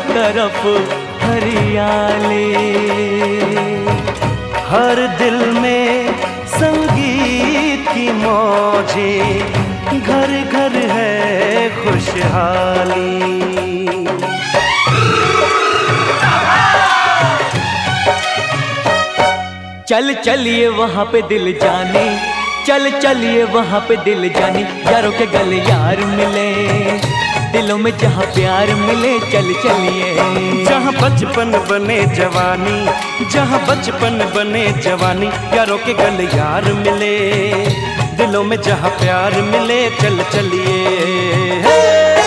तरफ हरियाली। हर दिल में संगीत की मौजें, घर घर है खुशहाली। चल चलिए वहाँ पे दिल जाने, चल चलिए वहाँ पे दिल जाने, यारों के गले यार मिले, दिलों में जहाँ प्यार मिले। चल चलिए जहाँ बचपन बने जवानी, जहाँ बचपन बने जवानी, यारों के गले यार मिले, दिलों में जहाँ प्यार मिले। चल चलिए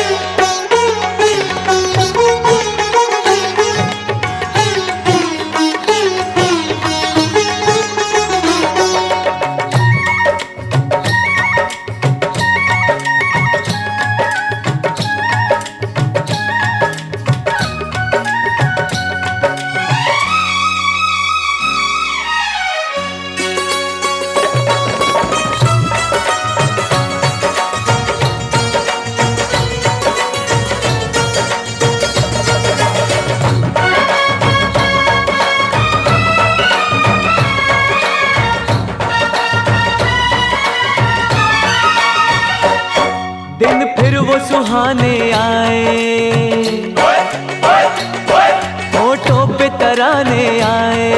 दिन फिर वो सुहाने आए, होठों पे तराने आए।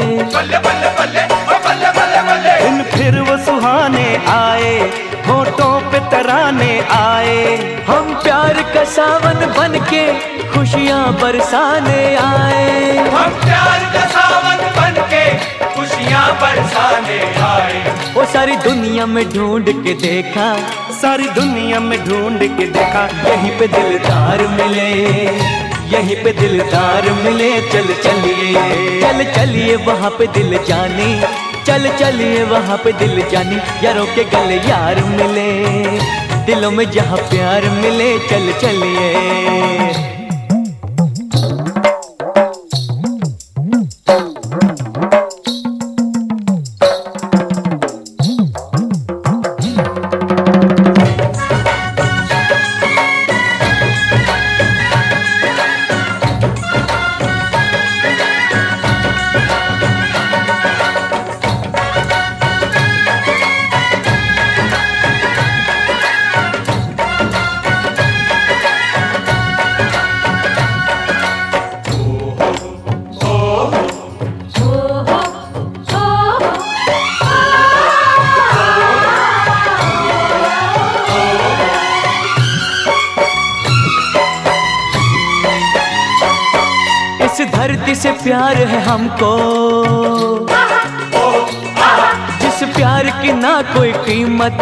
दिन फिर वो सुहाने आए, होठों पे तराने आए। हम प्यार का सावन बन के खुशियाँ बरसाने आए। हम प्यार का सावन बन के खुशियाँ बरसाने आए। वो सारी दुनिया में ढूंढ के देखा, सारी दुनिया में ढूंढ के देखा, यहीं पे दिलदार मिले, यहीं पे दिलदार मिले। चल चलिए, चल चलिए वहाँ पे दिल जाने, चल चलिए वहाँ पे दिल जाने, यारों के गले यार मिले, दिलों में जहाँ प्यार मिले। चल चलिए इस धरती से प्यार है हमको, जिस प्यार की ना कोई कीमत।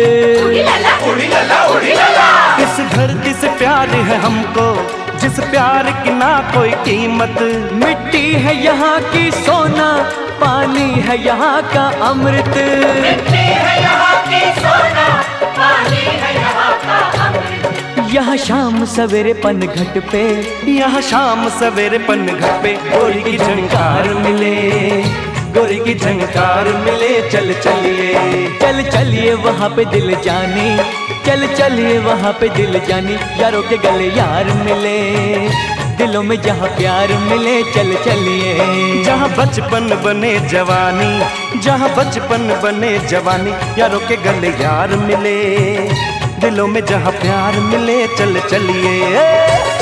इस धरती से प्यार है हमको, जिस प्यार की ना कोई कीमत। मिट्टी है यहाँ की सोना, पानी है यहाँ का अमृत। मिट्टी है यहाँ की सोना, पानी है यहाँ का अमृत। यहाँ शाम सवेरे पनघट पे, यहाँ शाम सवेरे पनघट पे गोरी की झंकार मिले, गोरी की झंकार मिले। चल चलिए, चल चलिए वहाँ पे दिल जाने, चल चलिए वहाँ पे दिल जाने, यारों के गले यार मिले, दिलों में जहाँ प्यार मिले। चल चलिए जहाँ बचपन बने जवानी, जहाँ बचपन बने जवानी, यारों के गले यार मिले, दिलों में जहाँ प्यार मिले। चल चलिए।